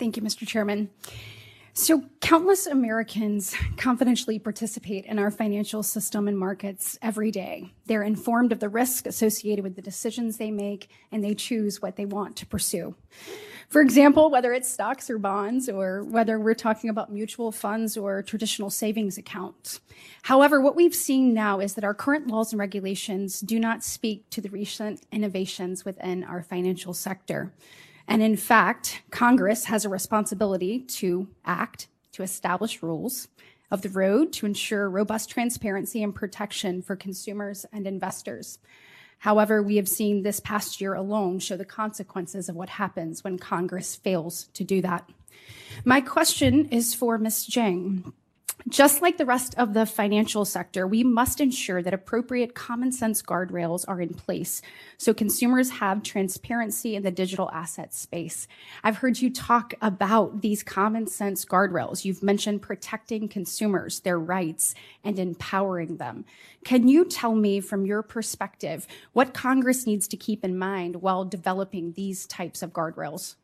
Thank you, Mr. Chairman. So countless Americans confidentially participate in our financial system and markets every day. They're informed of the risk associated with the decisions they make, and they choose what they want to pursue. For example, whether it's stocks or bonds, or whether we're talking about mutual funds or traditional savings accounts. However, what we've seen now is that our current laws and regulations do not speak to the recent innovations within our financial sector. And in fact, Congress has a responsibility to act, to establish rules of the road to ensure robust transparency and protection for consumers and investors. However, we have seen this past year alone show the consequences of what happens when Congress fails to do that. My question is for Ms. Zhang. Just like the rest of the financial sector, we must ensure that appropriate common sense guardrails are in place so consumers have transparency in the digital asset space. I've heard you talk about these common sense guardrails. You've mentioned protecting consumers, their rights, and empowering them. Can you tell me from your perspective what Congress needs to keep in mind while developing these types of guardrails?